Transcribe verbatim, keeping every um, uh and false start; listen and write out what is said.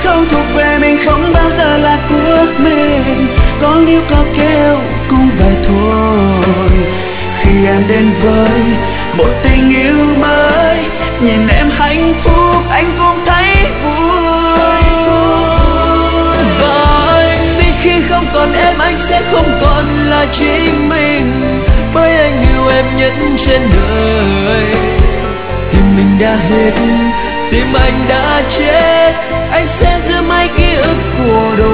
không thuộc về mình, không bao giờ là của mình. Có níu có kêu cũng vậy thôi. Khi em đến với một tình yêu mới, nhìn em hạnh phúc anh cũng thấy vui. Và anh biết khi không còn em anh sẽ không còn là chính mình, bởi anh yêu em nhất trên đời. Tim mình đã hết, tim anh đã chết, anh sẽ giữ mãi ký ức của đôi.